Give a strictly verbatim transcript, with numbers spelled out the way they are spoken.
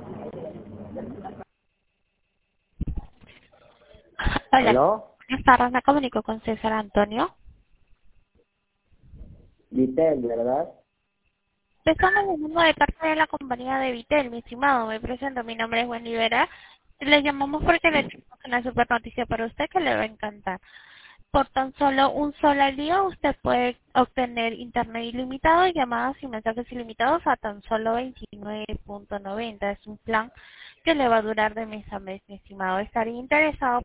Hola, ¿Aló? buenas tardes, me comunico con César Antonio. Vitel, ¿verdad? Te estamos llamando de parte de la compañía de Vitel, mi estimado. Me presento, mi nombre es Wendy Vera. Le llamamos porque le tenemos una super noticia para usted que le va a encantar. Por tan solo un solo al día, usted puede obtener internet ilimitado y llamadas y mensajes ilimitados a tan solo veintinueve punto noventa. Es un plan que le va a durar de mes a mes, mi estimado. ¿Estaría interesado